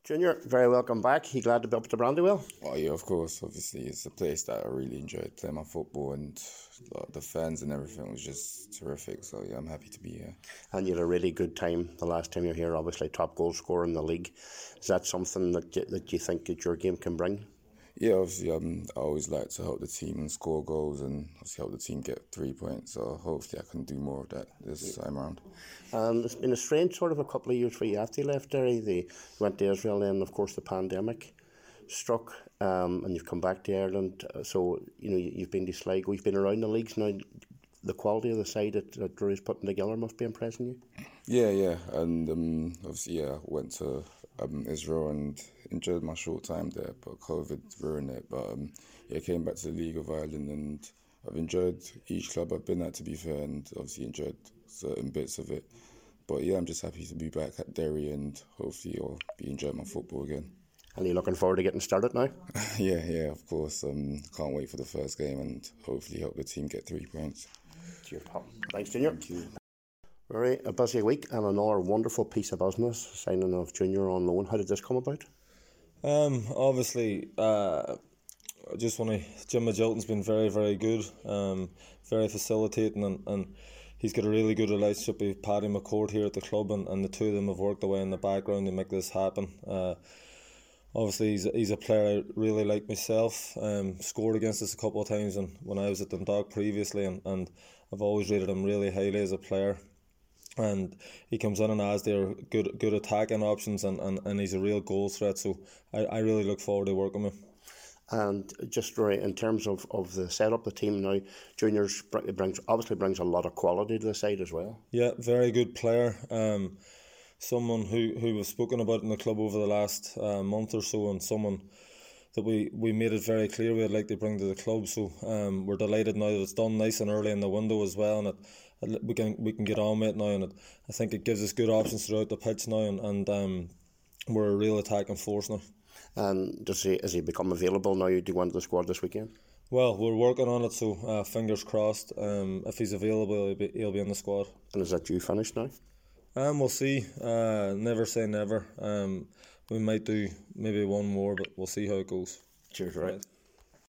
Junior, very welcome back. You glad to be up to Brandywell? Oh yeah, of course. Obviously, it's a place that I really enjoyed playing my football, and the fans and everything was just terrific. So yeah, I'm happy to be here. And you had a really good time the last time you were here. Obviously, top goal scorer in the league. Is that something that you think that your game can bring? Yeah, obviously, I always like to help the team and score goals, and obviously help the team get 3 points. So hopefully, I can do more of that this time around. And it's been a strange sort of a couple of years for you after you left Derry. You went to Israel, then of course the pandemic struck, and you've come back to Ireland. So you've been to Sligo, you've been around the leagues now. The quality of the side that Drew's putting together must be impressing you. Yeah, and obviously, I went to Israel and enjoyed my short time there, but COVID ruined it. But I came back to the League of Ireland, and I've enjoyed each club I've been at, to be fair, and obviously enjoyed certain bits of it. But yeah, I'm just happy to be back at Derry, and hopefully I'll be enjoying my football again. And are you looking forward to getting started now? Yeah, of course. Can't wait for the first game and hopefully help the team get 3 points. Cheers, pal. Thanks, Junior. Thank you. Right, a busy week and another wonderful piece of business, signing of Junior on loan. How did this come about? Obviously, I just want to. Jim Magilton's been very, very good, very facilitating, and he's got a really good relationship with Paddy McCourt here at the club, and the two of them have worked away in the background to make this happen. Obviously, he's a player I really like myself. Scored against us a couple of times when I was at Dundalk previously, and I've always rated him really highly as a player. And he comes in and has their good attacking options, and he's a real goal threat. So I really look forward to working with him. And just right in terms of the setup, the team now, Juniors brings a lot of quality to the side as well. Yeah, very good player. Someone who was spoken about in the club over the last month or so, and someone that we made it very clear we'd like to bring to the club. So we're delighted now that it's done nice and early in the window as well, and we can get on with it now, and I think it gives us good options throughout the pitch now, and we're a real attacking force now. And has he become available now? Do you go into the squad this weekend? Well, we're working on it, so fingers crossed. If he's available, he'll be in the squad. And is that you finished now? We'll see. Never say never. We might do maybe one more, but we'll see how it goes. Cheers, right.